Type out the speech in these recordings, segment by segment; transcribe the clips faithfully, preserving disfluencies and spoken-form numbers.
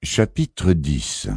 Chapitre dix.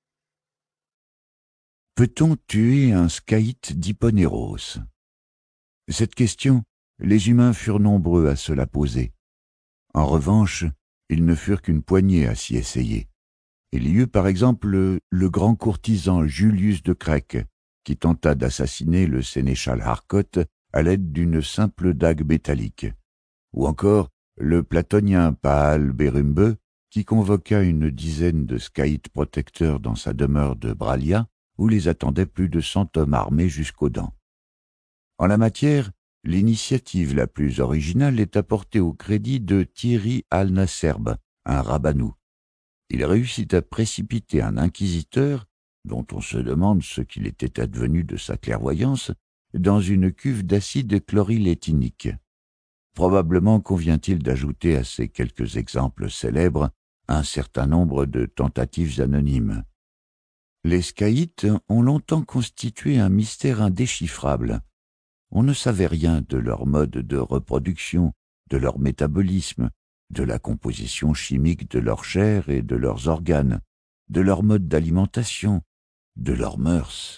Peut-on tuer un scaïte d'Hipponéros? Cette question, les humains furent nombreux à se la poser. En revanche, ils ne furent qu'une poignée à s'y essayer. Il y eut par exemple le, le grand courtisan Julius de Crèque, qui tenta d'assassiner le sénéchal Harcotte à l'aide d'une simple dague métallique, ou encore le platonien Paal Berumbe, qui convoqua une dizaine de scaïtes protecteurs dans sa demeure de Bralia, où les attendaient plus de cent hommes armés jusqu'aux dents. En la matière, l'initiative la plus originale est apportée au crédit de Thierry al-Nasserb, un rabanou. Il réussit à précipiter un inquisiteur, dont on se demande ce qu'il était advenu de sa clairvoyance, dans une cuve d'acide chlorhylétinique. Probablement convient-il d'ajouter à ces quelques exemples célèbres un certain nombre de tentatives anonymes. Les scaïtes ont longtemps constitué un mystère indéchiffrable. On ne savait rien de leur mode de reproduction, de leur métabolisme, de la composition chimique de leur chair et de leurs organes, de leur mode d'alimentation, de leurs mœurs.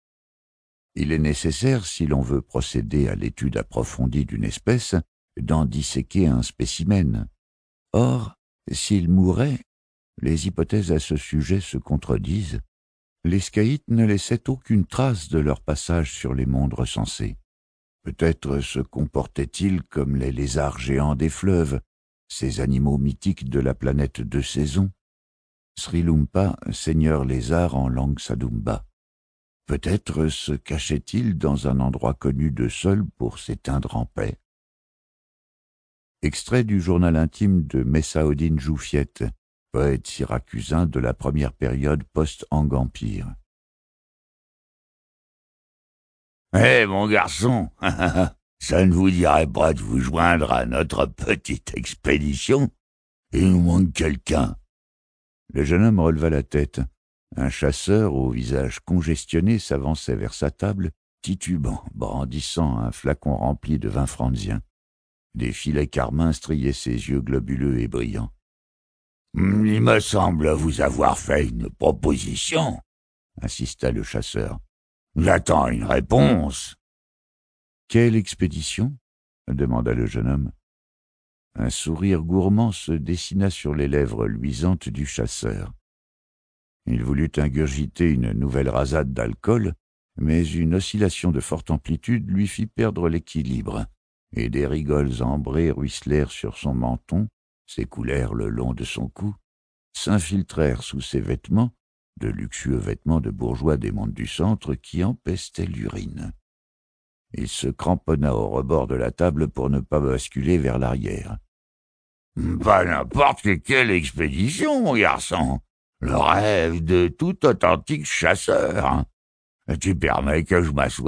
Il est nécessaire, si l'on veut procéder à l'étude approfondie d'une espèce, d'en disséquer un spécimen. Or, s'ils mouraient, les hypothèses à ce sujet se contredisent. Les scaïtes ne laissaient aucune trace de leur passage sur les mondes recensés. Peut-être se comportaient-ils comme les lézards géants des fleuves, ces animaux mythiques de la planète de saison. Srilumpa, seigneur lézard en langue sadumba. Peut-être se cachaient-ils dans un endroit connu d'eux seuls pour s'éteindre en paix. Extrait du journal intime de Messaoddin Joufiette, poète syracusain de la première période post-Ang-Empire. « Eh, mon garçon, ça ne vous dirait pas de vous joindre à notre petite expédition? Il nous manque quelqu'un. » Le jeune homme releva la tête. Un chasseur au visage congestionné s'avançait vers sa table, titubant, brandissant un flacon rempli de vin franzien. Des filets carmins striaient ses yeux globuleux et brillants. « Il me semble vous avoir fait une proposition, » insista le chasseur. « J'attends une réponse. » « Quelle expédition ?» demanda le jeune homme. Un sourire gourmand se dessina sur les lèvres luisantes du chasseur. Il voulut ingurgiter une nouvelle rasade d'alcool, mais une oscillation de forte amplitude lui fit perdre l'équilibre, et des rigoles ambrées ruisselèrent sur son menton, s'écoulèrent le long de son cou, s'infiltrèrent sous ses vêtements, de luxueux vêtements de bourgeois des mondes du centre qui empestaient l'urine. Il se cramponna au rebord de la table pour ne pas basculer vers l'arrière. « Pas n'importe quelle expédition, mon garçon. Le rêve de tout authentique chasseur. Tu permets que je m'assoie? »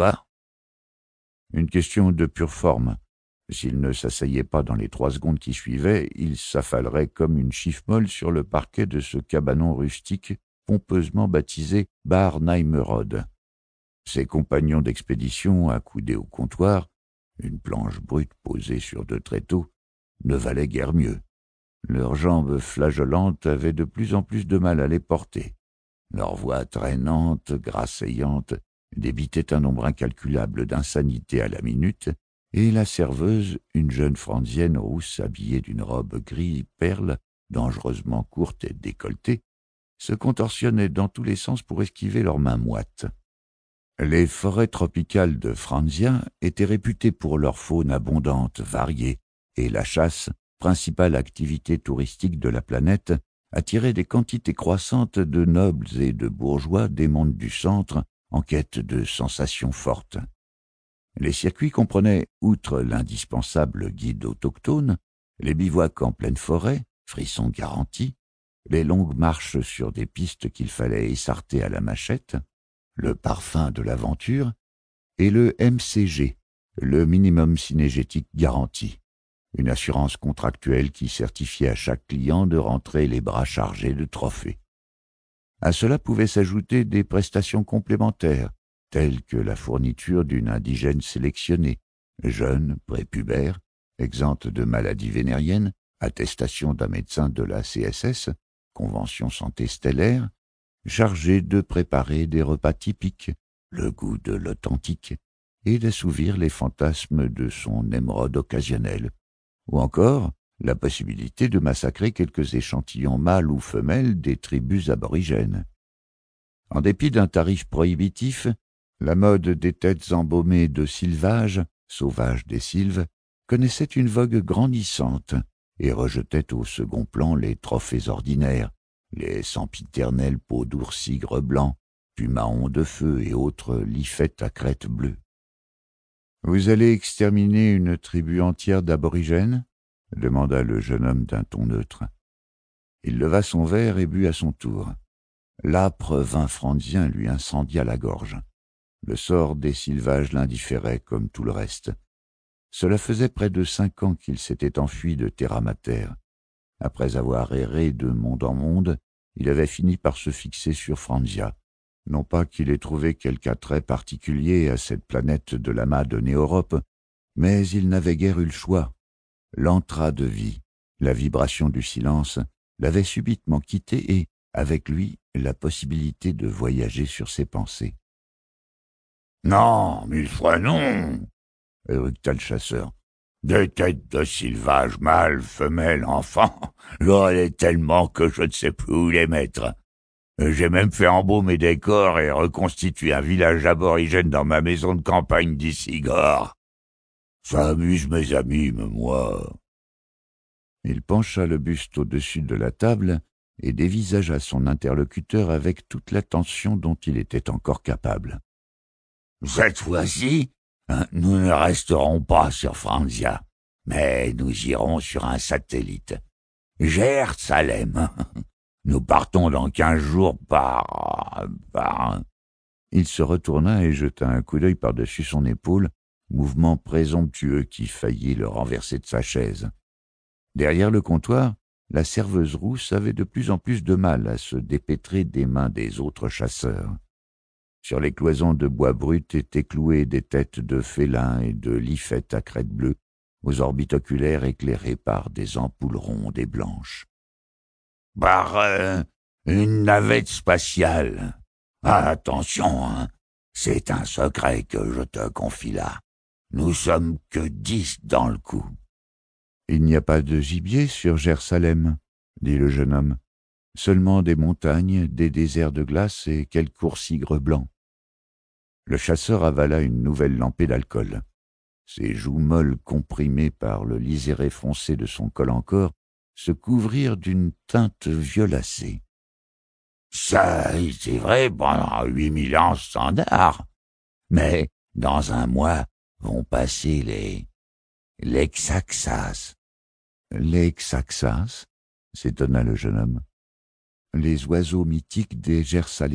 Une question de pure forme. S'il ne s'asseyait pas dans les trois secondes qui suivaient, il s'affalerait comme une chiffre-molle sur le parquet de ce cabanon rustique pompeusement baptisé Bar Neimerode. Ses compagnons d'expédition, accoudés au comptoir, une planche brute posée sur deux tréteaux, ne valaient guère mieux. Leurs jambes flageolantes avaient de plus en plus de mal à les porter. Leur voix traînante, grasseyante, débitait un nombre incalculable d'insanités à la minute, et la serveuse, une jeune franzienne rousse habillée d'une robe gris perle, dangereusement courte et décolletée, se contorsionnait dans tous les sens pour esquiver leurs mains moites. Les forêts tropicales de Franzia étaient réputées pour leur faune abondante, variée, et la chasse, principale activité touristique de la planète, attirait des quantités croissantes de nobles et de bourgeois des mondes du centre en quête de sensations fortes. Les circuits comprenaient, outre l'indispensable guide autochtone, les bivouacs en pleine forêt, frissons garantis, les longues marches sur des pistes qu'il fallait essarter à la machette, le parfum de l'aventure, et le M C G, le minimum cinégétique garanti, une assurance contractuelle qui certifiait à chaque client de rentrer les bras chargés de trophées. À cela pouvaient s'ajouter des prestations complémentaires, telles que la fourniture d'une indigène sélectionnée, jeune, prépubère, exempte de maladies vénériennes, attestation d'un médecin de la C S S, convention santé stellaire, chargé de préparer des repas typiques, le goût de l'authentique, et d'assouvir les fantasmes de son émeraude occasionnel, ou encore la possibilité de massacrer quelques échantillons mâles ou femelles des tribus aborigènes. En dépit d'un tarif prohibitif, la mode des têtes embaumées de sylvage, sauvage des sylves, connaissait une vogue grandissante et rejetait au second plan les trophées ordinaires, les sempiternelles peaux d'ours-tigre blanc, pumaons de feu et autres lifettes à crête bleue. « Vous allez exterminer une tribu entière d'aborigènes » demanda le jeune homme d'un ton neutre. Il leva son verre et but à son tour. L'âpre vin frandien lui incendia la gorge. Le sort des sylvages l'indifférait comme tout le reste. Cela faisait près de cinq ans qu'il s'était enfui de terre à terre. Après avoir erré de monde en monde, il avait fini par se fixer sur Franzia. Non pas qu'il ait trouvé quelque attrait particulier à cette planète de l'amas de Néorope, mais il n'avait guère eu le choix. L'antra de vie, la vibration du silence, l'avait subitement quitté et, avec lui, la possibilité de voyager sur ses pensées. « Non, mille fois non !» éructa le chasseur. « Des têtes de sylvages, mâles, femelles, enfants, j'en ai tellement que je ne sais plus où les mettre. J'ai même fait embaumer des corps et reconstituer un village aborigène dans ma maison de campagne d'Issigor. Ça amuse mes amis, mais moi... » Il pencha le buste au-dessus de la table et dévisagea son interlocuteur avec toute l'attention dont il était encore capable. « Cette fois-ci, nous ne resterons pas sur Franzia, mais nous irons sur un satellite. Jérusalem. Nous partons dans quinze jours par... par... » Il se retourna et jeta un coup d'œil par-dessus son épaule, mouvement présomptueux qui faillit le renverser de sa chaise. Derrière le comptoir, la serveuse rousse avait de plus en plus de mal à se dépêtrer des mains des autres chasseurs. Sur les cloisons de bois brut étaient clouées des têtes de félins et de lifettes à crête bleue, aux orbites oculaires éclairées par des ampoules rondes et blanches. « Par euh, une navette spatiale. Ah, attention, hein, c'est un secret que je te confie là. Nous sommes que dix dans le coup. » « Il n'y a pas de gibier sur Jérusalem, » dit le jeune homme. « Seulement des montagnes, des déserts de glace et quelques oursigres blancs. » Le chasseur avala une nouvelle lampée d'alcool. Ses joues molles, comprimées par le liséré foncé de son col en corps, se couvrirent d'une teinte violacée. « Ça, c'est vrai pendant huit mille ans standard. Mais dans un mois vont passer les... les Xaxas. » « Les Xaxas » s'étonna le jeune homme. « Les oiseaux mythiques des Jersalémines ?»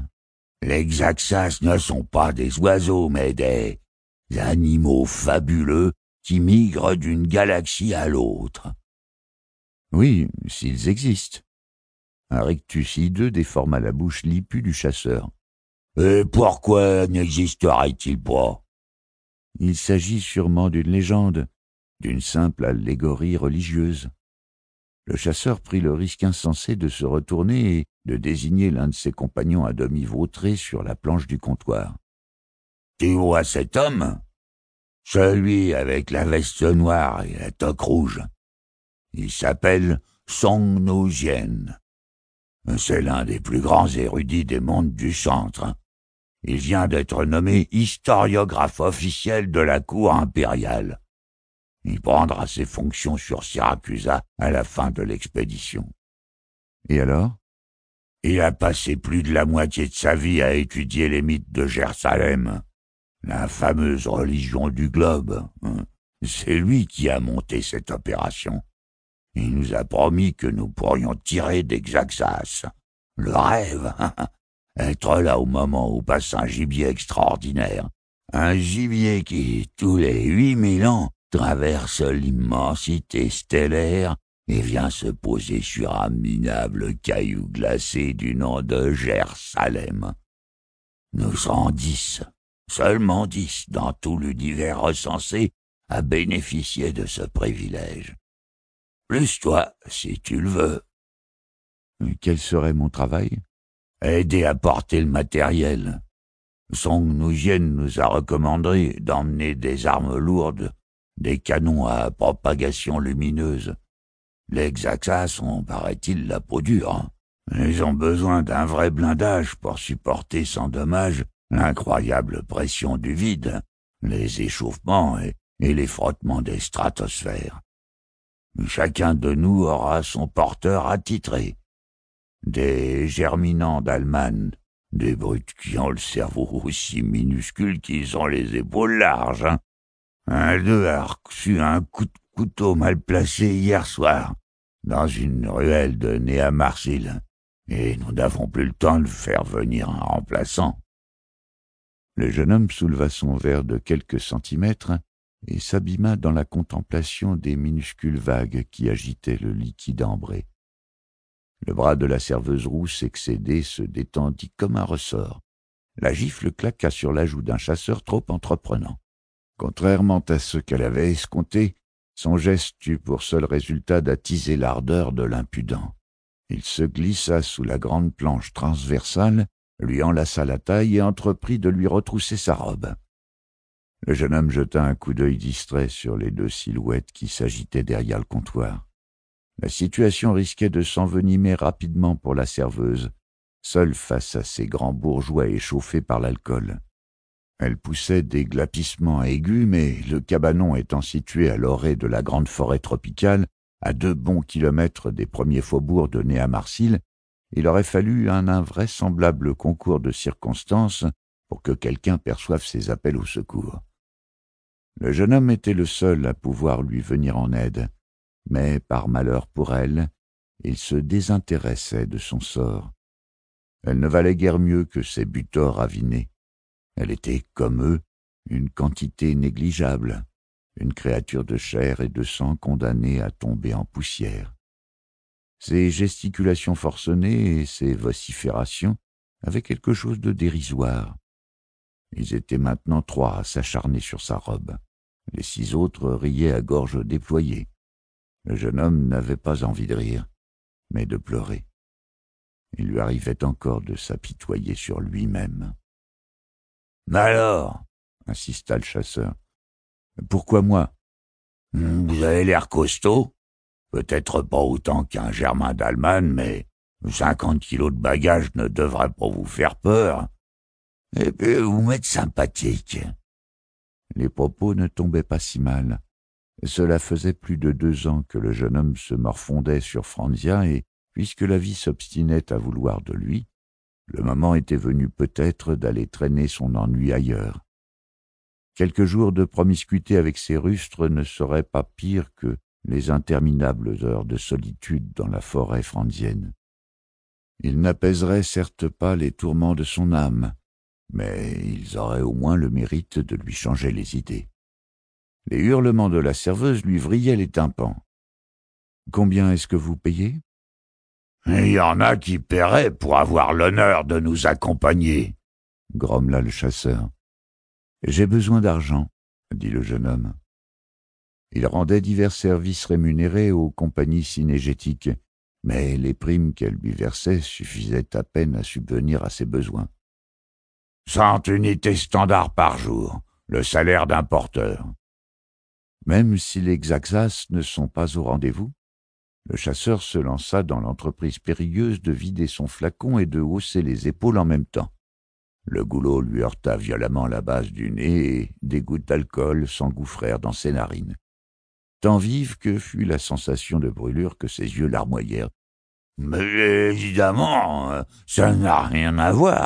« Les Xaxas ne sont pas des oiseaux, mais des animaux fabuleux qui migrent d'une galaxie à l'autre. » « Oui, s'ils existent. » Un rictus hideux déforma la bouche lipue du chasseur. « Et pourquoi n'existerait-il pas ?» Il s'agit sûrement d'une légende, d'une simple allégorie religieuse. Le chasseur prit le risque insensé de se retourner et de désigner l'un de ses compagnons à demi vautré sur la planche du comptoir. « Tu vois cet homme ? Celui avec la veste noire et la toque rouge. Il s'appelle Song No-Zien. C'est l'un des plus grands érudits des mondes du centre. Il vient d'être nommé historiographe officiel de la cour impériale. Il prendra ses fonctions sur Syracusa à la fin de l'expédition. » « Et alors ?» « Il a passé plus de la moitié de sa vie à étudier les mythes de Jérusalem, la fameuse religion du globe. C'est lui qui a monté cette opération. Il nous a promis que nous pourrions tirer des Xaxas. Le rêve, être là au moment où passe un gibier extraordinaire. Un gibier qui, tous les huit mille ans, traverse l'immensité stellaire et vient se poser sur un minable caillou glacé du nom de Jérusalem. Nous serons dix, seulement dix, dans tout l'univers recensé, à bénéficier de ce privilège. Plus toi, si tu le veux. » Quel serait mon travail? Aider à porter le matériel. Song Nguyen nous a recommandé d'emmener des armes lourdes, des canons à propagation lumineuse. Les Xaxas ont, paraît-il, la peau dure. Ils ont besoin d'un vrai blindage pour supporter sans dommage l'incroyable pression du vide, les échauffements et, et les frottements des stratosphères. Chacun de nous aura son porteur attitré. Des germinants d'Allemagne, des brutes qui ont le cerveau aussi minuscule qu'ils ont les épaules larges. Hein. Un d'eux a reçu un coup de couteau mal placé hier soir, dans une ruelle de Néa-Marsil, et nous n'avons plus le temps de faire venir un remplaçant. Le jeune homme souleva son verre de quelques centimètres et s'abîma dans la contemplation des minuscules vagues qui agitaient le liquide ambré. Le bras de la serveuse rousse excédée se détendit comme un ressort. La gifle claqua sur la joue d'un chasseur trop entreprenant. Contrairement à ce qu'elle avait escompté, son geste eut pour seul résultat d'attiser l'ardeur de l'impudent. Il se glissa sous la grande planche transversale, lui enlaça la taille et entreprit de lui retrousser sa robe. Le jeune homme jeta un coup d'œil distrait sur les deux silhouettes qui s'agitaient derrière le comptoir. La situation risquait de s'envenimer rapidement pour la serveuse, seule face à ces grands bourgeois échauffés par l'alcool. Elle poussait des glapissements aigus, mais le cabanon étant situé à l'orée de la grande forêt tropicale, à deux bons kilomètres des premiers faubourgs de Néa-Marsil, il aurait fallu un invraisemblable concours de circonstances pour que quelqu'un perçoive ses appels au secours. Le jeune homme était le seul à pouvoir lui venir en aide, mais par malheur pour elle, il se désintéressait de son sort. Elle ne valait guère mieux que ses butors avinés. Elle était, comme eux, une quantité négligeable, une créature de chair et de sang condamnée à tomber en poussière. Ses gesticulations forcenées et ses vociférations avaient quelque chose de dérisoire. Ils étaient maintenant trois à s'acharner sur sa robe. Les six autres riaient à gorge déployée. Le jeune homme n'avait pas envie de rire, mais de pleurer. Il lui arrivait encore de s'apitoyer sur lui-même. « Mais alors ?» insista le chasseur. « Pourquoi moi ?»« Vous avez l'air costaud. Peut-être pas autant qu'un Germain d'Allemagne, mais cinquante kilos de bagages ne devraient pas vous faire peur. Et puis vous m'êtes sympathique. » Les propos ne tombaient pas si mal. Cela faisait plus de deux ans que le jeune homme se morfondait sur Franzia et, puisque la vie s'obstinait à vouloir de lui, le moment était venu peut-être d'aller traîner son ennui ailleurs. Quelques jours de promiscuité avec ses rustres ne seraient pas pires que les interminables heures de solitude dans la forêt franzienne. Ils n'apaiseraient certes pas les tourments de son âme, mais ils auraient au moins le mérite de lui changer les idées. Les hurlements de la serveuse lui vrillaient les tympans. « Combien est-ce que vous payez ?»« Il y en a qui paieraient pour avoir l'honneur de nous accompagner, » grommela le chasseur. « J'ai besoin d'argent, » dit le jeune homme. Il rendait divers services rémunérés aux compagnies synégétiques, mais les primes qu'elles lui versaient suffisaient à peine à subvenir à ses besoins. « Cent unités standards par jour, le salaire d'un porteur. » Même si les Xaxas ne sont pas au rendez-vous, le chasseur se lança dans l'entreprise périlleuse de vider son flacon et de hausser les épaules en même temps. Le goulot lui heurta violemment la base du nez et des gouttes d'alcool s'engouffrèrent dans ses narines. Tant vive que fut la sensation de brûlure que ses yeux larmoyèrent. « Mais évidemment, ça n'a rien à voir. »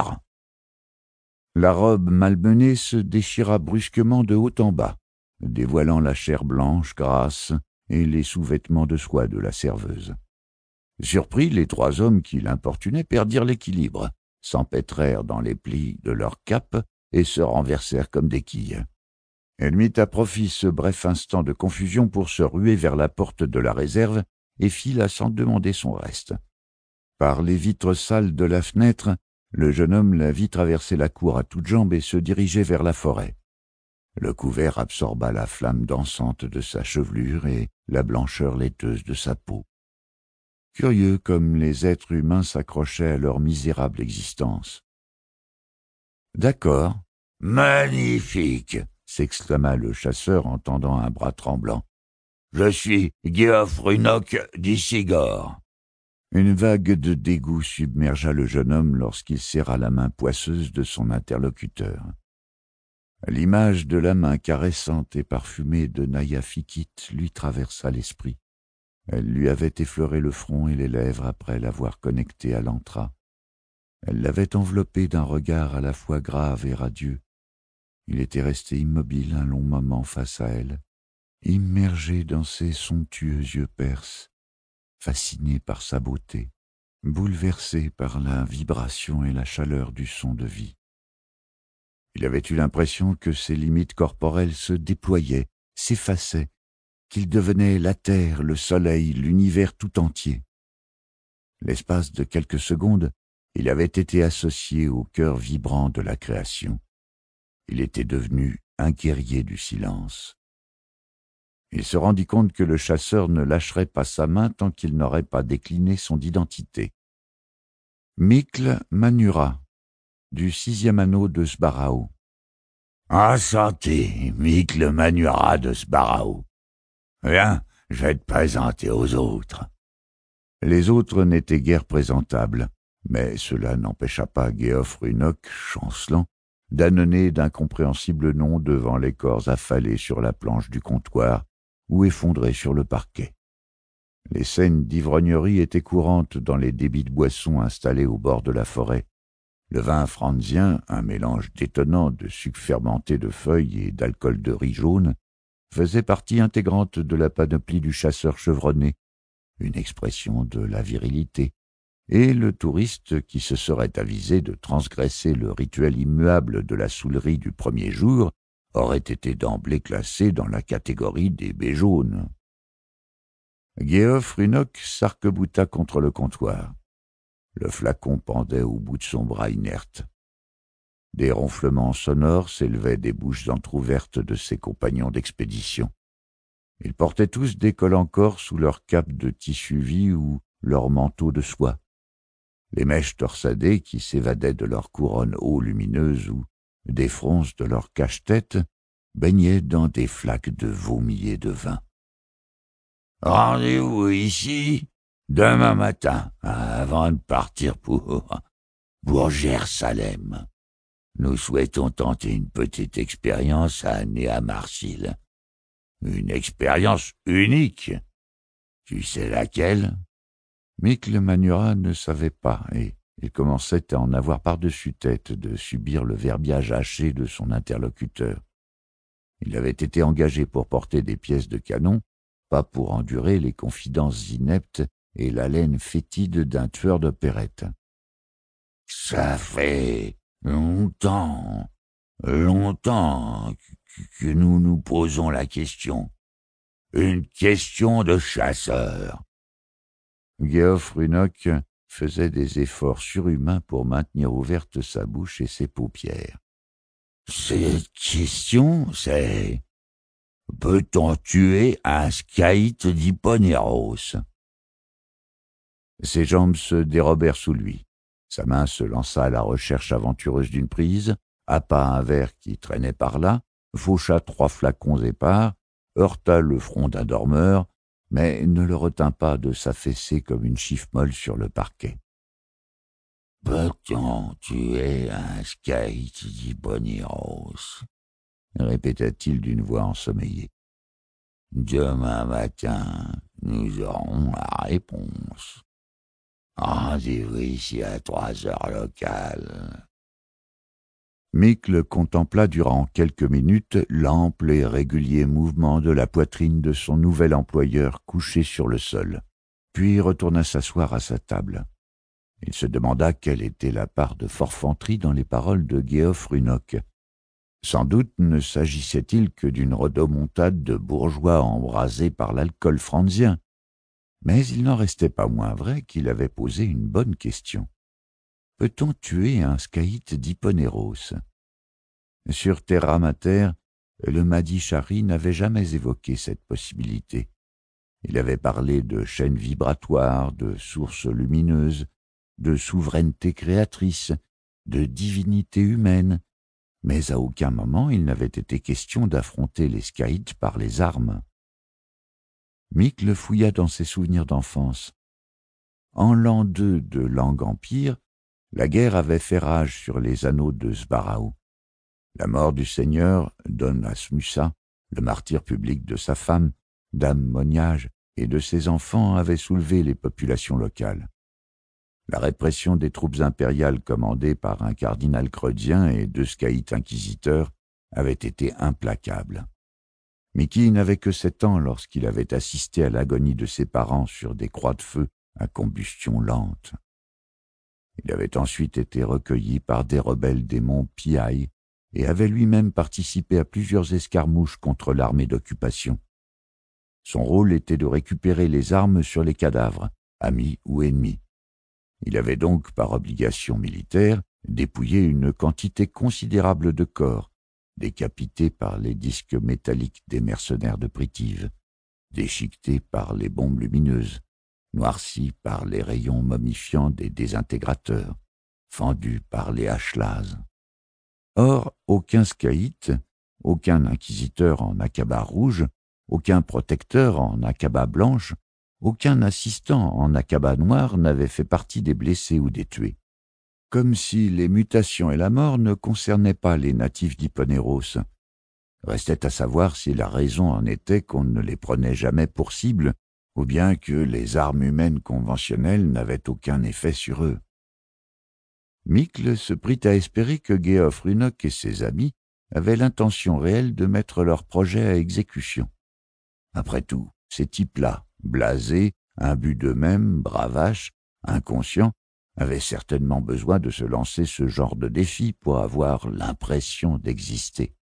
La robe malmenée se déchira brusquement de haut en bas, dévoilant la chair blanche, grasse, et les sous-vêtements de soie de la serveuse. Surpris, les trois hommes qui l'importunaient perdirent l'équilibre, s'empêtrèrent dans les plis de leur cape et se renversèrent comme des quilles. Elle mit à profit ce bref instant de confusion pour se ruer vers la porte de la réserve et fila sans demander son reste. Par les vitres sales de la fenêtre, le jeune homme la vit traverser la cour à toutes jambes et se diriger vers la forêt. Le couvert absorba la flamme dansante de sa chevelure et la blancheur laiteuse de sa peau. Curieux comme les êtres humains s'accrochaient à leur misérable existence. « D'accord. »« Magnifique !» s'exclama le chasseur en tendant un bras tremblant. « Je suis Geoff Runnock d'Isigor. » Une vague de dégoût submergea le jeune homme lorsqu'il serra la main poisseuse de son interlocuteur. L'image de la main caressante et parfumée de Naya Fikit lui traversa l'esprit. Elle lui avait effleuré le front et les lèvres après l'avoir connecté à l'antra. Elle l'avait enveloppé d'un regard à la fois grave et radieux. Il était resté immobile un long moment face à elle, immergé dans ses somptueux yeux perses, fasciné par sa beauté, bouleversé par la vibration et la chaleur du son de vie. Il avait eu l'impression que ses limites corporelles se déployaient, s'effaçaient, qu'il devenait la terre, le soleil, l'univers tout entier. L'espace de quelques secondes, il avait été associé au cœur vibrant de la création. Il était devenu un guerrier du silence. Il se rendit compte que le chasseur ne lâcherait pas sa main tant qu'il n'aurait pas décliné son identité. Mikl Manura, du sixième anneau de Sbarao. Enchanté, Mikl Manura de Sbarao. Viens, je vais te présenter aux autres. Les autres n'étaient guère présentables, mais cela n'empêcha pas Geoff Runnock, chancelant, d'annoncer d'incompréhensibles noms devant les corps affalés sur la planche du comptoir ou effondrés sur le parquet. Les scènes d'ivrognerie étaient courantes dans les débits de boissons installés au bord de la forêt. Le vin franzien, un mélange détonnant de sucre fermenté de feuilles et d'alcool de riz jaune, faisait partie intégrante de la panoplie du chasseur chevronné, une expression de la virilité, et le touriste qui se serait avisé de transgresser le rituel immuable de la saoulerie du premier jour aurait été d'emblée classé dans la catégorie des baies jaunes. Geoff Runnock s'arc-bouta contre le comptoir. Le flacon pendait au bout de son bras inerte. Des ronflements sonores s'élevaient des bouches entr'ouvertes de ses compagnons d'expédition. Ils portaient tous des collants corses sous leurs capes de tissu vie ou leurs manteaux de soie. Les mèches torsadées qui s'évadaient de leurs couronnes haut lumineuses ou des fronces de leurs cache-têtes baignaient dans des flaques de vomi et de vin. « Rendez-vous ici demain matin, avant de partir pour, pour Jérusalem. Nous souhaitons tenter une petite expérience à Néa Marsil. Une expérience unique. Tu sais laquelle ?» Mikl Manura ne savait pas, et il commençait à en avoir par-dessus tête de subir le verbiage haché de son interlocuteur. Il avait été engagé pour porter des pièces de canon, pas pour endurer les confidences ineptes et l'haleine fétide d'un tueur d'opérette. « Ça fait longtemps, longtemps que nous nous posons la question. Une question de chasseur. » Geoff Runnock faisait des efforts surhumains pour maintenir ouverte sa bouche et ses paupières. « Cette question, c'est... peut-on tuer un scaïte d'Hipponéros ?» Ses jambes se dérobèrent sous lui. Sa main se lança à la recherche aventureuse d'une prise, happa un verre qui traînait par là, faucha trois flacons épars, heurta le front d'un dormeur, mais ne le retint pas de s'affaisser comme une chiffre-molle sur le parquet. « Peut-on tuer un scaïte d'Hipponéros ?» répéta-t-il d'une voix ensommeillée. « Demain matin, nous aurons la réponse. Rendez-vous ici à trois heures locales. » Mikl contempla durant quelques minutes l'ample et régulier mouvement de la poitrine de son nouvel employeur couché sur le sol, puis retourna s'asseoir à sa table. Il se demanda quelle était la part de forfanterie dans les paroles de Geoff Runnock. Sans doute ne s'agissait-il que d'une rodomontade de bourgeois embrasés par l'alcool franzien, mais il n'en restait pas moins vrai qu'il avait posé une bonne question. Peut-on tuer un scaïte d'Hipponéros ? Sur Terra Mater, le Mahdi Shari n'avait jamais évoqué cette possibilité. Il avait parlé de chaînes vibratoires, de sources lumineuses, de souveraineté créatrice, de divinité humaine, mais à aucun moment il n'avait été question d'affronter les Scaïtes par les armes. Mick le fouilla dans ses souvenirs d'enfance. En l'an deux de l'Ang-Empire, la guerre avait fait rage sur les anneaux de Sbarao. La mort du seigneur, Don Asmusa, le martyr public de sa femme, Dame Moniage, et de ses enfants avait soulevé les populations locales. La répression des troupes impériales commandées par un cardinal creudien et deux scaïtes inquisiteurs avait été implacable. Mickey n'avait que sept ans lorsqu'il avait assisté à l'agonie de ses parents sur des croix de feu à combustion lente. Il avait ensuite été recueilli par des rebelles des monts Piaï et avait lui-même participé à plusieurs escarmouches contre l'armée d'occupation. Son rôle était de récupérer les armes sur les cadavres, amis ou ennemis. Il avait donc, par obligation militaire, dépouillé une quantité considérable de corps, décapités par les disques métalliques des mercenaires de Pritive, déchiquetés par les bombes lumineuses, noircis par les rayons momifiants des désintégrateurs, fendus par les haches lases. Or, aucun scaïte, aucun inquisiteur en akaba rouge, aucun protecteur en akaba blanche, aucun assistant en akaba noir n'avait fait partie des blessés ou des tués. Comme si les mutations et la mort ne concernaient pas les natifs d'Hipponéros. Restait à savoir si la raison en était qu'on ne les prenait jamais pour cible, ou bien que les armes humaines conventionnelles n'avaient aucun effet sur eux. Mickle se prit à espérer que Geoff Runnock et ses amis avaient l'intention réelle de mettre leur projet à exécution. Après tout, ces types-là, blasés, imbus d'eux-mêmes, bravaches, inconscients, avaient certainement besoin de se lancer ce genre de défi pour avoir l'impression d'exister.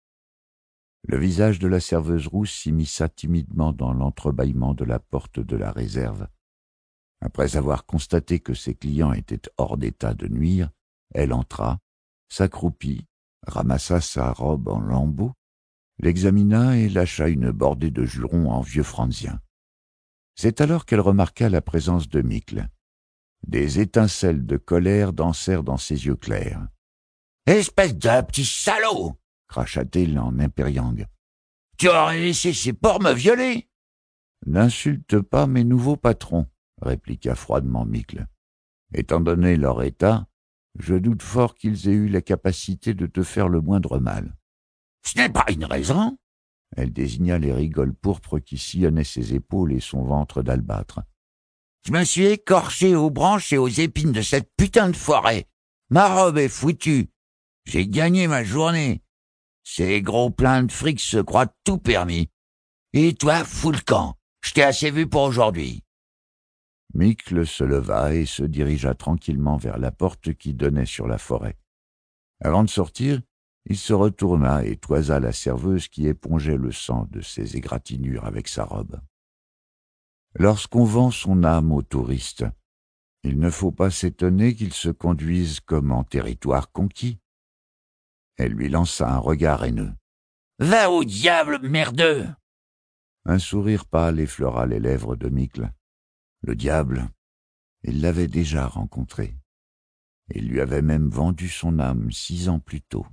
Le visage de la serveuse rousse s'immisça timidement dans l'entrebâillement de la porte de la réserve. Après avoir constaté que ses clients étaient hors d'état de nuire, elle entra, s'accroupit, ramassa sa robe en lambeaux, l'examina et lâcha une bordée de jurons en vieux franzien. C'est alors qu'elle remarqua la présence de Mickle. Des étincelles de colère dansèrent dans ses yeux clairs. « Espèce de petit salaud !» cracha-t-il en impériang. « Tu aurais laissé ces porcs me violer !»« N'insulte pas mes nouveaux patrons, » répliqua froidement Mickle. « Étant donné leur état, je doute fort qu'ils aient eu la capacité de te faire le moindre mal. »« Ce n'est pas une raison !» Elle désigna les rigoles pourpres qui sillonnaient ses épaules et son ventre d'albâtre. « Je me suis écorché aux branches et aux épines de cette putain de forêt. Ma robe est foutue. J'ai gagné ma journée. Ces gros pleins de fric se croient tout permis. Et toi, fous le camp. Je t'ai assez vu pour aujourd'hui. » Mickle se leva et se dirigea tranquillement vers la porte qui donnait sur la forêt. Avant de sortir, il se retourna et toisa la serveuse qui épongeait le sang de ses égratignures avec sa robe. Lorsqu'on vend son âme aux touristes, il ne faut pas s'étonner qu'ils se conduisent comme en territoire conquis. Elle lui lança un regard haineux. « Va au diable, merdeux !» Un sourire pâle effleura les lèvres de Mickle. Le diable, il l'avait déjà rencontré. Il lui avait même vendu son âme six ans plus tôt.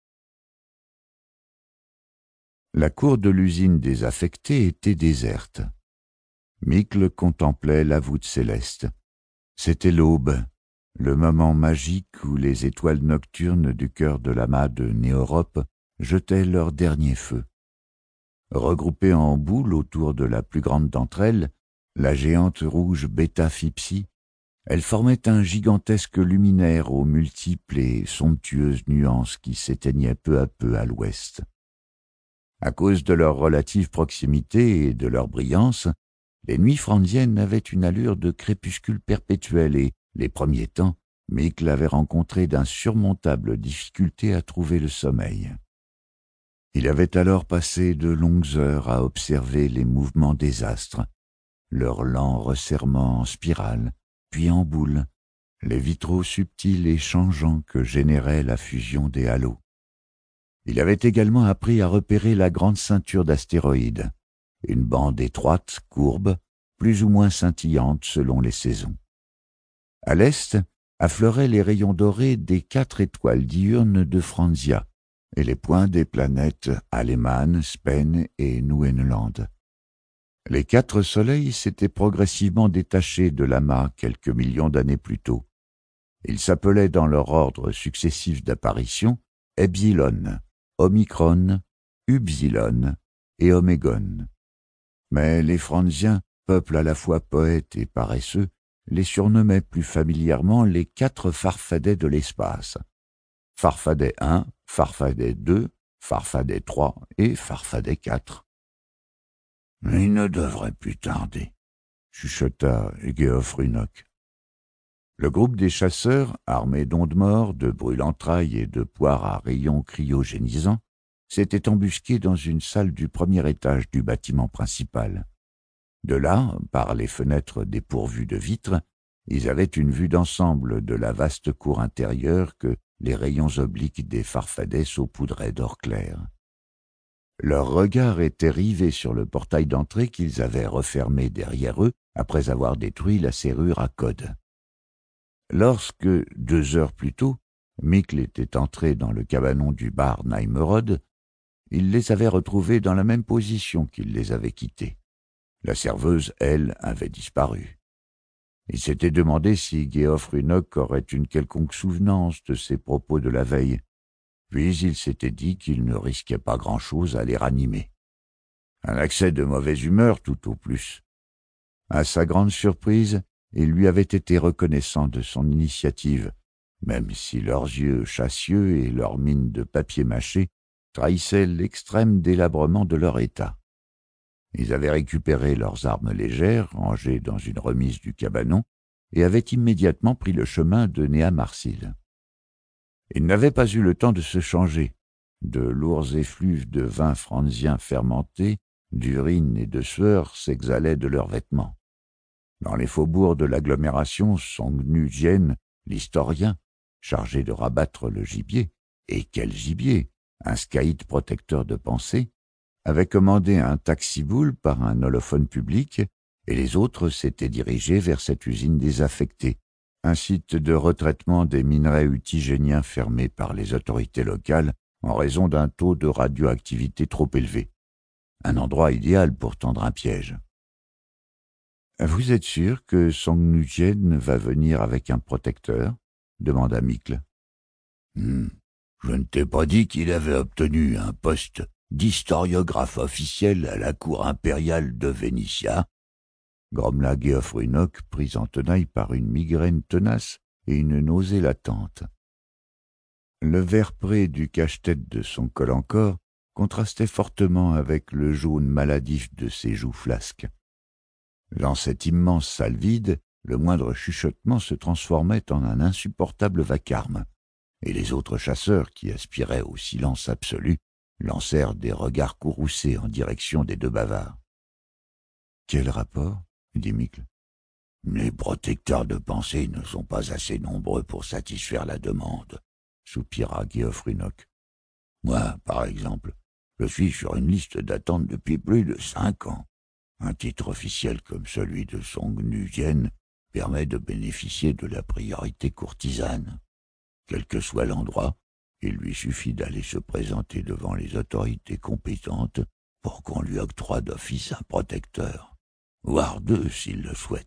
La cour de l'usine désaffectée était déserte. Mickle contemplait la voûte céleste. C'était l'aube, le moment magique où les étoiles nocturnes du cœur de l'amas de Néorope jetaient leur dernier feu. Regroupées en boule autour de la plus grande d'entre elles, la géante rouge Beta Phipsi, elle formait un gigantesque luminaire aux multiples et somptueuses nuances qui s'éteignaient peu à peu à l'ouest. À cause de leur relative proximité et de leur brillance, les nuits franziennes avaient une allure de crépuscule perpétuel et, les premiers temps, Mickle avait rencontré d'insurmontables difficultés à trouver le sommeil. Il avait alors passé de longues heures à observer les mouvements des astres, leur lent resserrement en spirale, puis en boule, les vitraux subtils et changeants que générait la fusion des halos. Il avait également appris à repérer la grande ceinture d'astéroïdes, une bande étroite, courbe, plus ou moins scintillante selon les saisons. À l'est affleuraient les rayons dorés des quatre étoiles diurnes de Franzia et les points des planètes Alemann, Spen et Nouenland. Les quatre soleils s'étaient progressivement détachés de l'amas quelques millions d'années plus tôt. Ils s'appelaient dans leur ordre successif d'apparition Epsilon, Omicron, Upsilon et Omégon. Mais les Franziens, peuple à la fois poète et paresseux, les surnommaient plus familièrement les quatre farfadets de l'espace. Farfadet un, Farfadet deux, Farfadet trois et Farfadet quatre. « Il ne devrait plus tarder, » chuchota Geoffrunoc. Le groupe des chasseurs, armés d'ondes morts, de brûle-entrailles et de poires à rayons cryogénisants, s'était embusqué dans une salle du premier étage du bâtiment principal. De là, par les fenêtres dépourvues de vitres, ils avaient une vue d'ensemble de la vaste cour intérieure que les rayons obliques des farfadets saupoudraient d'or clair. Leur regard était rivé sur le portail d'entrée qu'ils avaient refermé derrière eux après avoir détruit la serrure à code. Lorsque, deux heures plus tôt, Mickle était entré dans le cabanon du bar Neimerode, il les avait retrouvés dans la même position qu'il les avait quittés. La serveuse, elle, avait disparu. Il s'était demandé si Geoffrunoc aurait une quelconque souvenance de ses propos de la veille, puis il s'était dit qu'il ne risquait pas grand-chose à les ranimer. Un accès de mauvaise humeur tout au plus. À sa grande surprise, il lui avait été reconnaissant de son initiative, même si leurs yeux chassieux et leurs mines de papier mâché trahissaient l'extrême délabrement de leur état. Ils avaient récupéré leurs armes légères, rangées dans une remise du cabanon, et avaient immédiatement pris le chemin de Néa-Marsil. Ils n'avaient pas eu le temps de se changer. De lourds effluves de vin franzien fermenté, d'urine et de sueur s'exhalaient de leurs vêtements. Dans les faubourgs de l'agglomération, Songnujian, l'historien, chargé de rabattre le gibier, et quel gibier, un scaïd protecteur de pensée, avait commandé un taxiboule par un holophone public, et les autres s'étaient dirigés vers cette usine désaffectée, un site de retraitement des minerais utigéniens fermé par les autorités locales en raison d'un taux de radioactivité trop élevé. Un endroit idéal pour tendre un piège. « Vous êtes sûr que Songnujian va venir avec un protecteur ?» demanda Mickle. Hmm. « Je ne t'ai pas dit qu'il avait obtenu un poste d'historiographe officiel à la cour impériale de Vénitia ?» grommela Geoffrunoc, pris en tenaille par une migraine tenace et une nausée latente. Le vert près du cache-tête de son col en corps contrastait fortement avec le jaune maladif de ses joues flasques. Dans cette immense salle vide, le moindre chuchotement se transformait en un insupportable vacarme, et les autres chasseurs, qui aspiraient au silence absolu, lancèrent des regards courroucés en direction des deux bavards. « Quel rapport ?» dit Mickle. « Les protecteurs de pensée ne sont pas assez nombreux pour satisfaire la demande, » soupira Geoffrunoc. « Moi, par exemple, je suis sur une liste d'attente depuis plus de cinq ans. Un titre officiel comme celui de Songnujian permet de bénéficier de la priorité courtisane. Quel que soit l'endroit, il lui suffit d'aller se présenter devant les autorités compétentes pour qu'on lui octroie d'office un protecteur, voire deux s'il le souhaite. »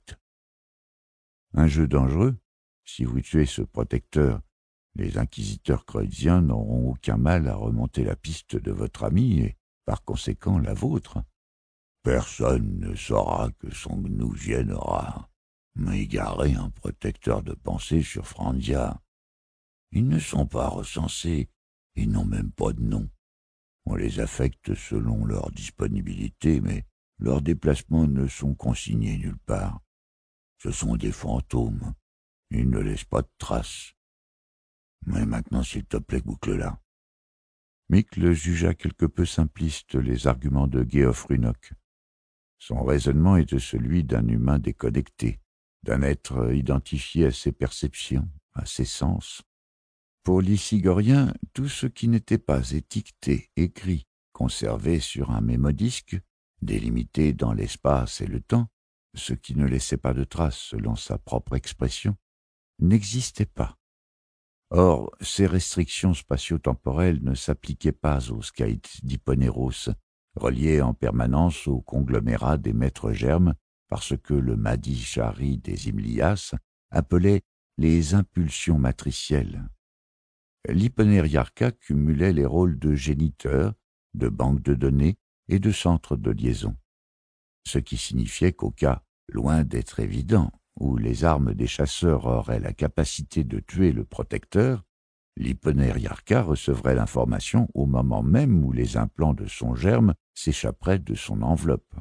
Un jeu dangereux. Si vous tuez ce protecteur, les inquisiteurs creusiens n'auront aucun mal à remonter la piste de votre ami et, par conséquent, la vôtre. Personne ne saura que Songnujian aura égaré un protecteur de pensée sur Franzia. Ils ne sont pas recensés et n'ont même pas de nom. On les affecte selon leur disponibilité, mais leurs déplacements ne sont consignés nulle part. Ce sont des fantômes. Ils ne laissent pas de traces. Mais maintenant, s'il te plaît, boucle-la. Mickle jugea quelque peu simplistes les arguments de Geoffrunoc. Son raisonnement était celui d'un humain déconnecté, d'un être identifié à ses perceptions, à ses sens. Pour l'Isigorien, tout ce qui n'était pas étiqueté, écrit, conservé sur un mémodisque, délimité dans l'espace et le temps, ce qui ne laissait pas de traces selon sa propre expression, n'existait pas. Or, ces restrictions spatio-temporelles ne s'appliquaient pas aux skythes d'Hipponéros, reliés en permanence au conglomérat des maîtres germes par ce que le Mahdi Shari des Himlias appelait les impulsions matricielles. L'hyponériarcat cumulait les rôles de géniteur, de banque de données et de centre de liaison, ce qui signifiait qu'au cas, loin d'être évident, où les armes des chasseurs auraient la capacité de tuer le protecteur, l'hyponériarcat recevrait l'information au moment même où les implants de son germe s'échapperaient de son enveloppe.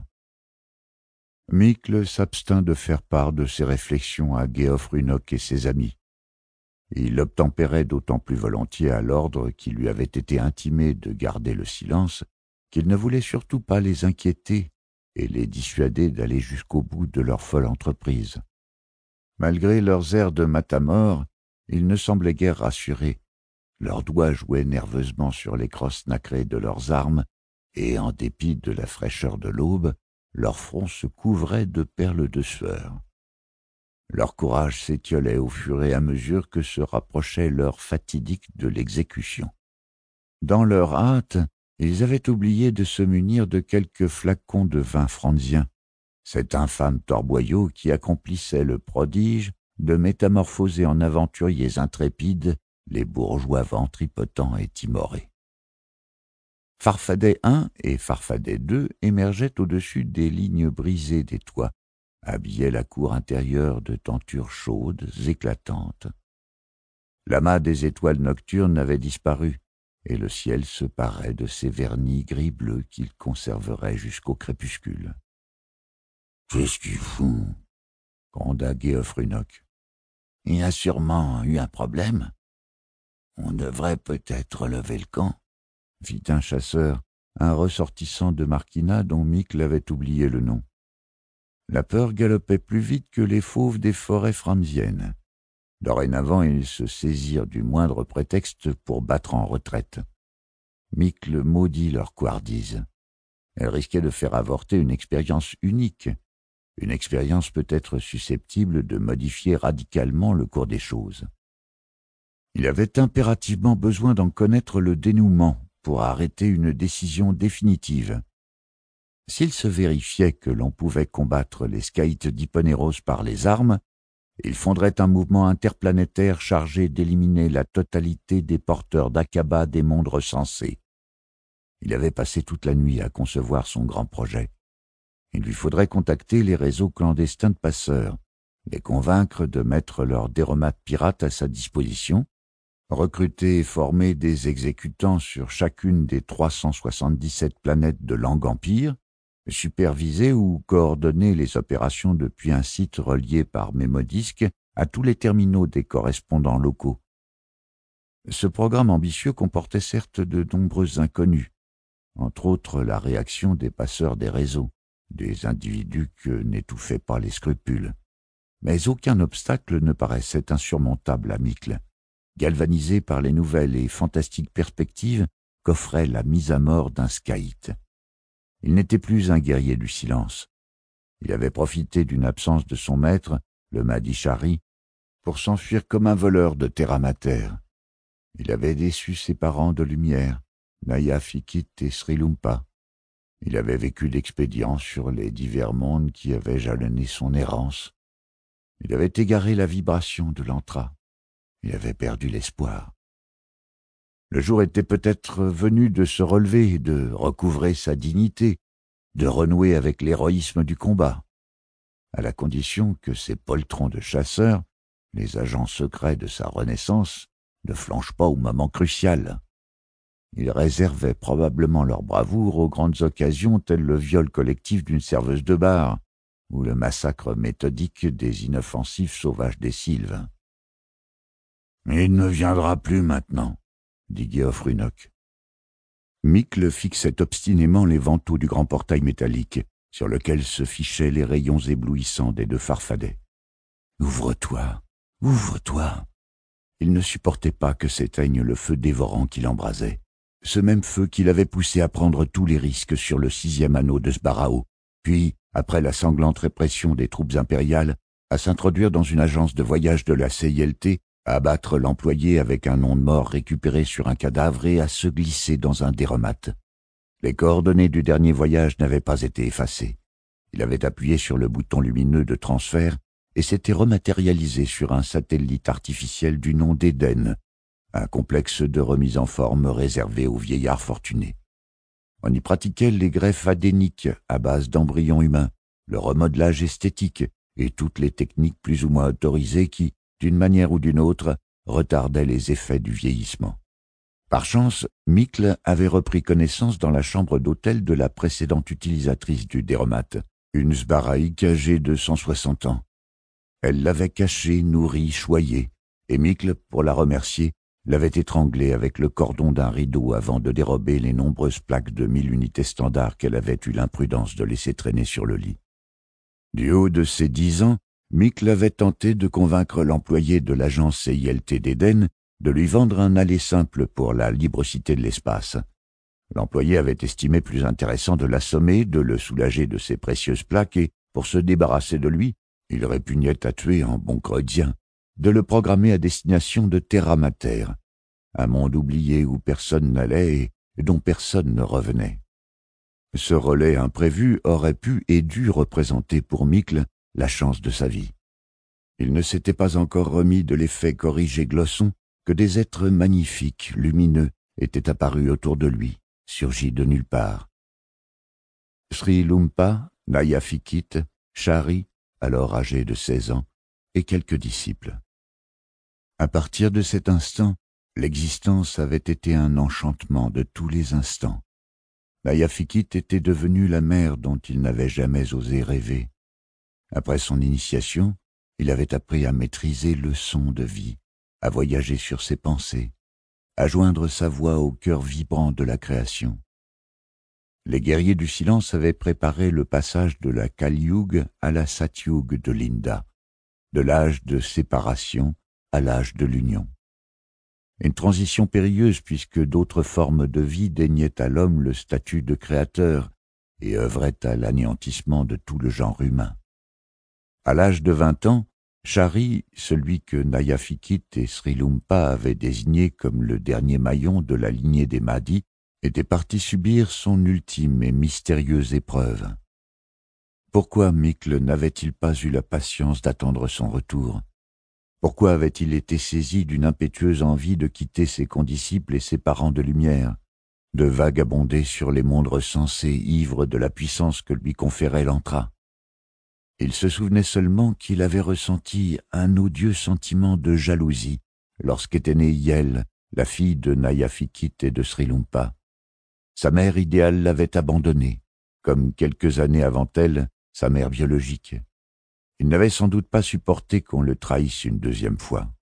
Mickle s'abstint de faire part de ses réflexions à Geoffrey Unok et ses amis. Il obtempérait d'autant plus volontiers à l'ordre qui lui avait été intimé de garder le silence qu'il ne voulait surtout pas les inquiéter et les dissuader d'aller jusqu'au bout de leur folle entreprise. Malgré leurs airs de matamor, ils ne semblaient guère rassurés. Leurs doigts jouaient nerveusement sur les crosses nacrées de leurs armes, et, en dépit de la fraîcheur de l'aube, leur front se couvrait de perles de sueur. Leur courage s'étiolait au fur et à mesure que se rapprochait l'heure fatidique de l'exécution. Dans leur hâte, ils avaient oublié de se munir de quelques flacons de vin franzien, cet infâme torboyau qui accomplissait le prodige de métamorphoser en aventuriers intrépides les bourgeois ventripotents et timorés. Farfadet un et Farfadet deux émergeaient au-dessus des lignes brisées des toits, habillaient la cour intérieure de tentures chaudes, éclatantes. L'amas des étoiles nocturnes avait disparu, et le ciel se parait de ces vernis gris-bleu qu'il conserverait jusqu'au crépuscule. « Qu'est-ce qu'ils font ?» gronda Geoffrey Unok. « Il y a sûrement eu un problème. On devrait peut-être relever le camp, » fit un chasseur, un ressortissant de Marquina dont Mickle avait oublié le nom. La peur galopait plus vite que les fauves des forêts franziennes. Dorénavant, ils se saisirent du moindre prétexte pour battre en retraite. Mickle maudit leur couardise. Elle risquait de faire avorter une expérience unique, une expérience peut-être susceptible de modifier radicalement le cours des choses. Il avait impérativement besoin d'en connaître le dénouement pour arrêter une décision définitive. S'il se vérifiait que l'on pouvait combattre les skythes d'Hipponéros par les armes, il fonderait un mouvement interplanétaire chargé d'éliminer la totalité des porteurs d'Aqaba des mondes recensés. Il avait passé toute la nuit à concevoir son grand projet. Il lui faudrait contacter les réseaux clandestins de passeurs, les convaincre de mettre leurs déromates pirates à sa disposition, recruter et former des exécutants sur chacune des trois cent soixante-dix-sept planètes de Lang-Empire, superviser ou coordonner les opérations depuis un site relié par mémodisque à tous les terminaux des correspondants locaux. Ce programme ambitieux comportait certes de nombreux inconnus, entre autres la réaction des passeurs des réseaux, des individus que n'étouffaient pas les scrupules. Mais aucun obstacle ne paraissait insurmontable à Mickle, galvanisé par les nouvelles et fantastiques perspectives qu'offrait la mise à mort d'un skythe. Il n'était plus un guerrier du silence. Il avait profité d'une absence de son maître, le Mahdi Shari, pour s'enfuir comme un voleur de terre mater. Il avait déçu ses parents de lumière, Naya Fikit et Srilumpa. Il avait vécu d'expédients sur les divers mondes qui avaient jalonné son errance. Il avait égaré la vibration de l'antra. Il avait perdu l'espoir. Le jour était peut-être venu de se relever, de recouvrer sa dignité, de renouer avec l'héroïsme du combat, à la condition que ces poltrons de chasseurs, les agents secrets de sa renaissance, ne flanchent pas au moment crucial. Ils réservaient probablement leur bravoure aux grandes occasions telles le viol collectif d'une serveuse de bar ou le massacre méthodique des inoffensifs sauvages des sylves. « Mais il ne viendra plus maintenant, » dit Geoffrey Unok. Mickle fixait obstinément les vantaux du grand portail métallique, sur lequel se fichaient les rayons éblouissants des deux farfadets. « Ouvre-toi, ouvre-toi !» Il ne supportait pas que s'éteigne le feu dévorant qui l'embrasait. ce même feu qui l'avait poussé à prendre tous les risques sur le sixième anneau de Sbarao, puis, après la sanglante répression des troupes impériales, à s'introduire dans une agence de voyage de la C I L T, à abattre l'employé avec un nom de mort récupéré sur un cadavre et à se glisser dans un déromat. Les coordonnées du dernier voyage n'avaient pas été effacées. Il avait appuyé sur le bouton lumineux de transfert et s'était rematérialisé sur un satellite artificiel du nom d'Éden, un complexe de remise en forme réservé aux vieillards fortunés. On y pratiquait les greffes adéniques à base d'embryons humains, le remodelage esthétique et toutes les techniques plus ou moins autorisées qui, d'une manière ou d'une autre, retardaient les effets du vieillissement. Par chance, Mikl avait repris connaissance dans la chambre d'hôtel de la précédente utilisatrice du déromat, une Sbaraïque âgée de cent soixante ans. Elle l'avait cachée, nourrie, choyée, et Mikl, pour la remercier, l'avait étranglée avec le cordon d'un rideau avant de dérober les nombreuses plaques de mille unités standards qu'elle avait eu l'imprudence de laisser traîner sur le lit. Du haut de ses dix ans, Mikl avait tenté de convaincre l'employé de l'agence C I L T d'Éden de lui vendre un aller simple pour la libre cité de l'espace. L'employé avait estimé plus intéressant de l'assommer, de le soulager de ses précieuses plaques et, pour se débarrasser de lui, il répugnait à tuer en bon creusien, de le programmer à destination de Terra Mater, un monde oublié où personne n'allait et dont personne ne revenait. Ce relais imprévu aurait pu et dû représenter pour Mikl la chance de sa vie. Il ne s'était pas encore remis de l'effet corrigé Glosson que des êtres magnifiques, lumineux, étaient apparus autour de lui, surgis de nulle part. Sri Lumpa, Naya Fikit, Shari, alors âgé de seize ans, et quelques disciples. À partir de cet instant, l'existence avait été un enchantement de tous les instants. Naya Fikit était devenue la mère dont il n'avait jamais osé rêver. Après son initiation, il avait appris à maîtriser le son de vie, à voyager sur ses pensées, à joindre sa voix au cœur vibrant de la création. Les guerriers du silence avaient préparé le passage de la Kali-Yuga à la Satyuga de Linda, de l'âge de séparation à l'âge de l'union. Une transition périlleuse puisque d'autres formes de vie daignaient à l'homme le statut de créateur et œuvraient à l'anéantissement de tout le genre humain. À l'âge de vingt ans, Shari, celui que Naya Fikit et Sri Lumpa avaient désigné comme le dernier maillon de la lignée des Mahdi, était parti subir son ultime et mystérieuse épreuve. Pourquoi Mikl n'avait-il pas eu la patience d'attendre son retour? Pourquoi avait-il été saisi d'une impétueuse envie de quitter ses condisciples et ses parents de lumière, de vagabonder sur les mondes recensés ivres de la puissance que lui conférait l'antra? Il se souvenait seulement qu'il avait ressenti un odieux sentiment de jalousie lorsqu'était née Yel, la fille de Naya Fikit et de Sri Lumpa. Sa mère idéale l'avait abandonné, comme quelques années avant elle, sa mère biologique. Il n'avait sans doute pas supporté qu'on le trahisse une deuxième fois.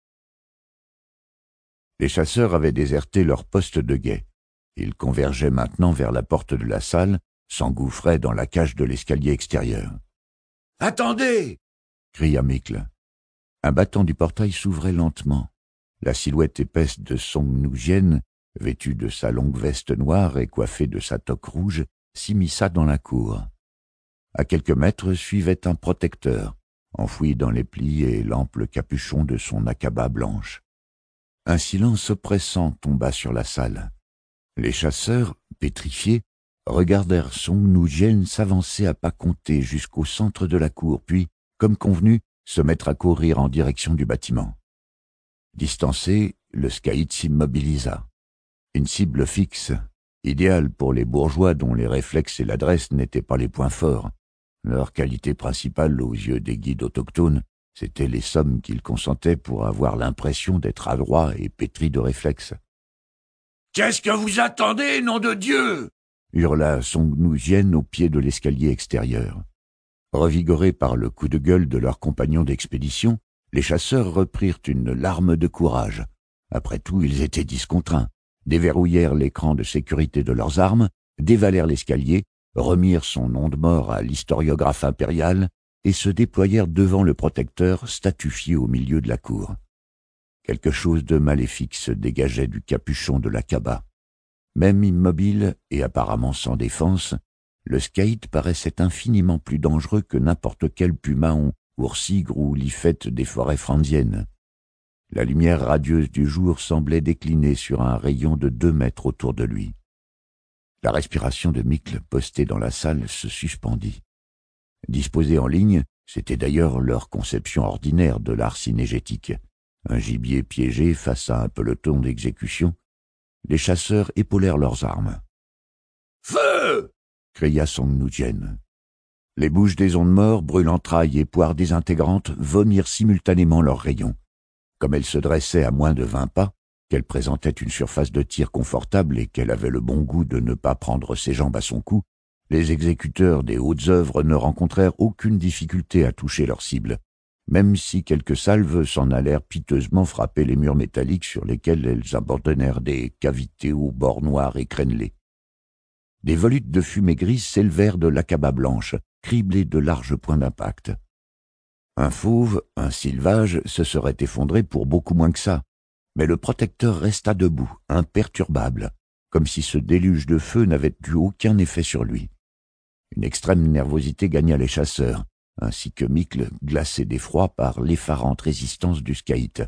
Les chasseurs avaient déserté leur poste de guet. Ils convergeaient maintenant vers la porte de la salle, s'engouffraient dans la cage de l'escalier extérieur. « Attendez !» cria Mikl. Un battant du portail s'ouvrait lentement. La silhouette épaisse de Song Nugien, vêtue de sa longue veste noire et coiffée de sa toque rouge, s'immisça dans la cour. À quelques mètres suivait un protecteur, enfoui dans les plis et l'ample capuchon de son akaba blanche. Un silence oppressant tomba sur la salle. Les chasseurs, pétrifiés, regardèrent Song Nugien s'avancer à pas comptés jusqu'au centre de la cour, puis, comme convenu, se mettre à courir en direction du bâtiment. Distancé, le scaïd s'immobilisa. Une cible fixe, idéale pour les bourgeois dont les réflexes et l'adresse n'étaient pas les points forts. Leur qualité principale aux yeux des guides autochtones, c'était les sommes qu'ils consentaient pour avoir l'impression d'être adroits et pétris de réflexes. « Qu'est-ce que vous attendez, nom de Dieu !» hurla Song Nugien au pied de l'escalier extérieur. Revigorés par le coup de gueule de leurs compagnons d'expédition, les chasseurs reprirent une larme de courage. Après tout, ils étaient discontraints, déverrouillèrent l'écran de sécurité de leurs armes, dévalèrent l'escalier, remirent son nom de mort à l'historiographe impérial et se déployèrent devant le protecteur statufié au milieu de la cour. Quelque chose de maléfique se dégageait du capuchon de l'akaba. Même immobile et apparemment sans défense, le scaït paraissait infiniment plus dangereux que n'importe quel pumaon, oursigre ou lifette des forêts frandiennes. La lumière radieuse du jour semblait décliner sur un rayon de deux mètres autour de lui. La respiration de Mickle, posté dans la salle, se suspendit. Disposés en ligne, c'était d'ailleurs leur conception ordinaire de l'art cinégétique. Un gibier piégé face à un peloton d'exécution, les chasseurs épaulèrent leurs armes. « Feu !» cria Song Nugien. Les bouches des ondes morts, brûle-entrailles et poires désintégrantes vomirent simultanément leurs rayons. Comme elle se dressait à moins de vingt pas, qu'elle présentait une surface de tir confortable et qu'elle avait le bon goût de ne pas prendre ses jambes à son cou, les exécuteurs des hautes œuvres ne rencontrèrent aucune difficulté à toucher leur cible, même si quelques salves s'en allèrent piteusement frapper les murs métalliques sur lesquels elles abandonnèrent des cavités aux bords noirs et crénelés. Des volutes de fumée grise s'élevèrent de l'acaba blanche, criblées de larges points d'impact. Un fauve, un sylvage, se serait effondré pour beaucoup moins que ça, mais le protecteur resta debout, imperturbable, comme si ce déluge de feu n'avait eu aucun effet sur lui. Une extrême nervosité gagna les chasseurs, ainsi que Mickle, glacé d'effroi par l'effarante résistance du scaït.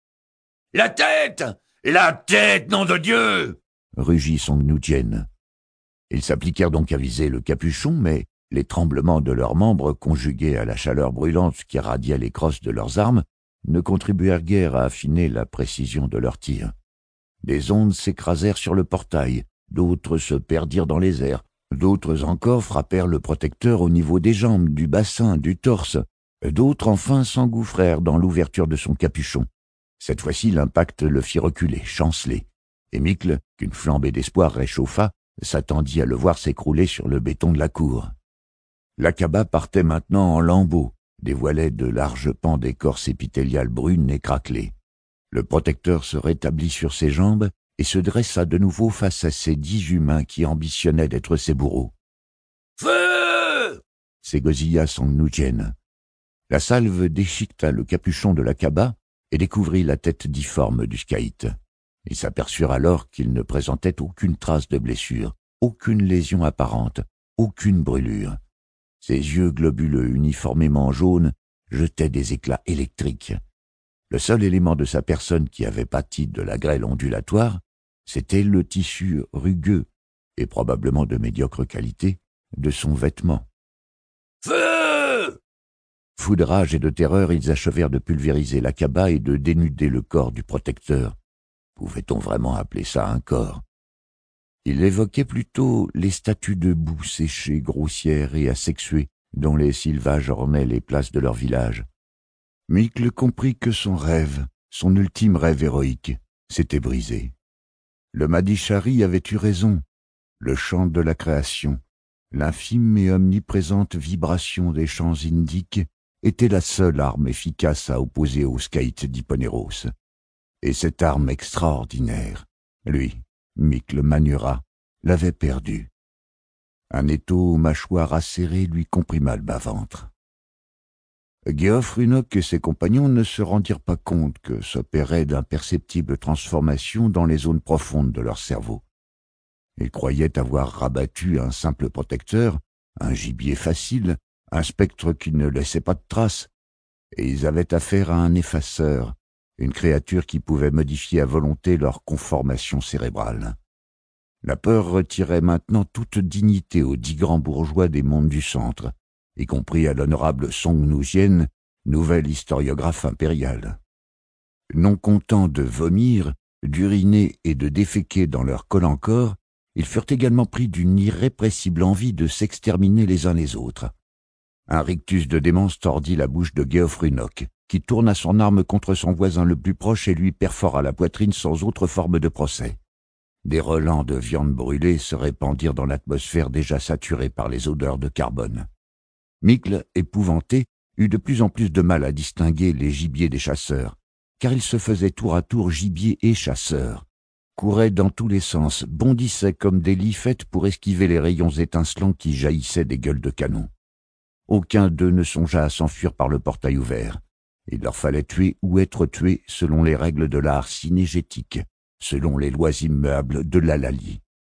« La tête! La tête, nom de Dieu !» rugit Song Nugien. Ils s'appliquèrent donc à viser le capuchon, mais les tremblements de leurs membres, conjugués à la chaleur brûlante qui radiait les crosses de leurs armes, ne contribuèrent guère à affiner la précision de leurs tirs. Des ondes s'écrasèrent sur le portail, d'autres se perdirent dans les airs, d'autres encore frappèrent le protecteur au niveau des jambes, du bassin, du torse, d'autres enfin s'engouffrèrent dans l'ouverture de son capuchon. Cette fois-ci, l'impact le fit reculer, chanceler, et Mickle, qu'une flambée d'espoir réchauffa, s'attendit à le voir s'écrouler sur le béton de la cour. L'acaba partait maintenant en lambeaux, dévoilait de larges pans d'écorce épithéliale brune et craquelée. Le protecteur se rétablit sur ses jambes et se dressa de nouveau face à ces dix humains qui ambitionnaient d'être ses bourreaux. « Feu !» s'égosilla Song Nugien. La salve déchiqueta le capuchon de l'acaba et découvrit la tête difforme du scaït. Ils s'aperçurent alors qu'il ne présentait aucune trace de blessure, aucune lésion apparente, aucune brûlure. Ses yeux globuleux uniformément jaunes jetaient des éclats électriques. Le seul élément de sa personne qui avait pâti de la grêle ondulatoire, c'était le tissu rugueux, et probablement de médiocre qualité, de son vêtement. « Feu !» Fous de rage et de terreur, ils achevèrent de pulvériser l'acaba et de dénuder le corps du protecteur. Pouvait-on vraiment appeler ça un corps? Il évoquait plutôt les statues de boue séchées, grossières et asexuées, dont les sylvages ornaient les places de leur village. Mickle comprit que son rêve, son ultime rêve héroïque, s'était brisé. Le Madishari avait eu raison. Le chant de la création, l'infime et omniprésente vibration des chants indiques, était la seule arme efficace à opposer au scaït d'Hipponéros. Et cette arme extraordinaire, lui, Mickle Manura, l'avait perdue. Un étau aux mâchoires acérées lui comprima le bas-ventre. Geoff Runnock et ses compagnons ne se rendirent pas compte que s'opéraient d'imperceptibles transformations dans les zones profondes de leur cerveau. Ils croyaient avoir rabattu un simple protecteur, un gibier facile, un spectre qui ne laissait pas de traces, et ils avaient affaire à un effaceur, une créature qui pouvait modifier à volonté leur conformation cérébrale. La peur retirait maintenant toute dignité aux dix grands bourgeois des mondes du centre, y compris à l'honorable Song Nugien, nouvel historiographe impérial. Non contents de vomir, d'uriner et de déféquer dans leur col-en-corps, ils furent également pris d'une irrépressible envie de s'exterminer les uns les autres. Un rictus de démence tordit la bouche de Geoff Runnock, qui tourna son arme contre son voisin le plus proche et lui perfora la poitrine sans autre forme de procès. Des relents de viande brûlée se répandirent dans l'atmosphère déjà saturée par les odeurs de carbone. Mickle, épouvanté, eut de plus en plus de mal à distinguer les gibiers des chasseurs, car ils se faisaient tour à tour gibier et chasseurs, couraient dans tous les sens, bondissaient comme des lifettes pour esquiver les rayons étincelants qui jaillissaient des gueules de canon. Aucun d'eux ne songea à s'enfuir par le portail ouvert. Il leur fallait tuer ou être tués selon les règles de l'art cinégétique, selon les lois immuables de l'Halali.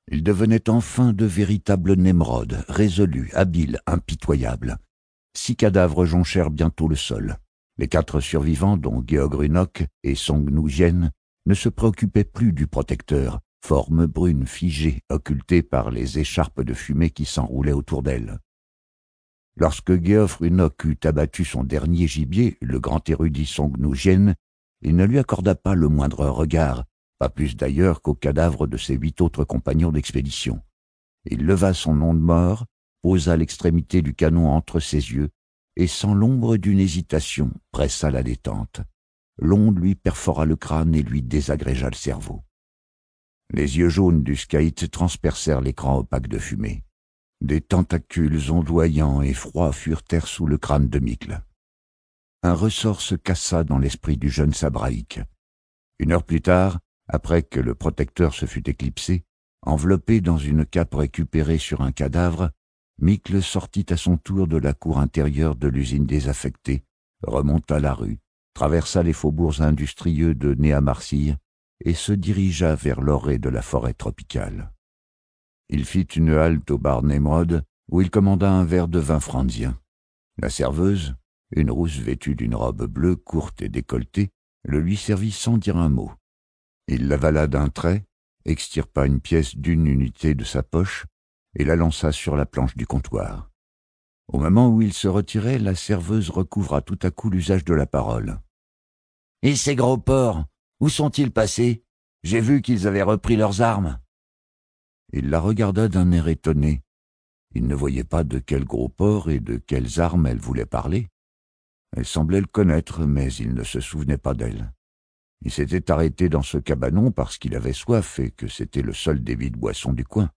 Ils devenaient enfin de véritables Nemrod, résolus, habiles, impitoyables. Six cadavres jonchèrent bientôt le sol. Les quatre survivants, dont Georg Runok et Song Nu-Jen, ne se préoccupaient plus du protecteur, forme brune figée, occultée par les écharpes de fumée qui s'enroulaient autour d'elle. Lorsque Georg Runok eut abattu son dernier gibier, le grand érudit Song Nu-Jen, il ne lui accorda pas le moindre regard, pas plus d'ailleurs qu'au cadavre de ses huit autres compagnons d'expédition. Il leva son nom de mort, posa l'extrémité du canon entre ses yeux, et sans l'ombre d'une hésitation, pressa la détente. L'onde lui perfora le crâne et lui désagrégea le cerveau. Les yeux jaunes du Skyte transpercèrent l'écran opaque de fumée. Des tentacules ondoyants et froids furetèrent sous le crâne de Mikl. Un ressort se cassa dans l'esprit du jeune sabraïque. Une heure plus tard, après que le protecteur se fut éclipsé, enveloppé dans une cape récupérée sur un cadavre, Mikl sortit à son tour de la cour intérieure de l'usine désaffectée, remonta la rue, traversa les faubourgs industrieux de Néa-Marcille et se dirigea vers l'orée de la forêt tropicale. Il fit une halte au bar Nemrod, où il commanda un verre de vin franzien. La serveuse, une rousse vêtue d'une robe bleue courte et décolletée, le lui servit sans dire un mot. Il l'avala d'un trait, extirpa une pièce d'une unité de sa poche et la lança sur la planche du comptoir. Au moment où il se retirait, la serveuse recouvra tout à coup l'usage de la parole. « Et ces gros porcs, où sont-ils passés? J'ai vu qu'ils avaient repris leurs armes. » Il la regarda d'un air étonné. Il ne voyait pas de quels gros porcs et de quelles armes elle voulait parler. Elle semblait le connaître, mais il ne se souvenait pas d'elle. Il s'était arrêté dans ce cabanon parce qu'il avait soif et que c'était le seul débit de boisson du coin.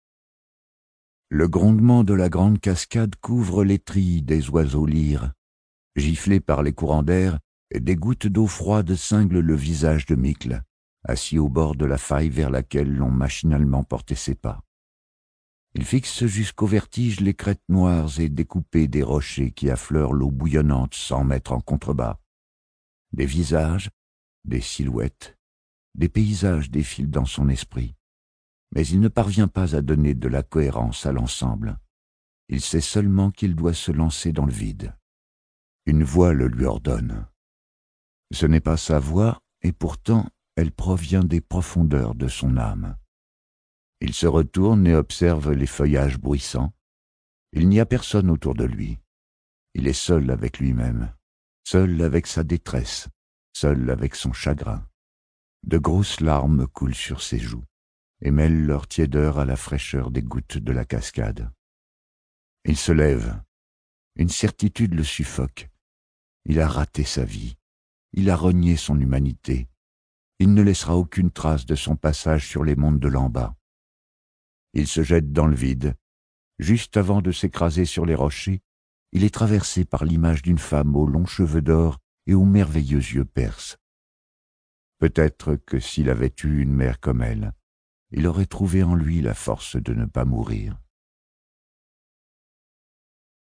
Le grondement de la grande cascade couvre les trilles des oiseaux lyres. Giflés par les courants d'air, des gouttes d'eau froide cinglent le visage de Mikl, assis au bord de la faille vers laquelle l'on machinalement portait ses pas. Il fixe jusqu'au vertige les crêtes noires et découpées des rochers qui affleurent l'eau bouillonnante sans mettre en contrebas. Des visages, des silhouettes, des paysages défilent dans son esprit. Mais il ne parvient pas à donner de la cohérence à l'ensemble. Il sait seulement qu'il doit se lancer dans le vide. Une voix le lui ordonne. Ce n'est pas sa voix, et pourtant elle provient des profondeurs de son âme. Il se retourne et observe les feuillages bruissants. Il n'y a personne autour de lui. Il est seul avec lui-même, seul avec sa détresse, seul avec son chagrin. De grosses larmes coulent sur ses joues et mêlent leur tiédeur à la fraîcheur des gouttes de la cascade. Il se lève. Une certitude le suffoque. Il a raté sa vie. Il a renié son humanité. Il ne laissera aucune trace de son passage sur les mondes de l'en bas. Il se jette dans le vide. Juste avant de s'écraser sur les rochers, il est traversé par l'image d'une femme aux longs cheveux d'or et aux merveilleux yeux perses. Peut-être que s'il avait eu une mère comme elle, il aurait trouvé en lui la force de ne pas mourir.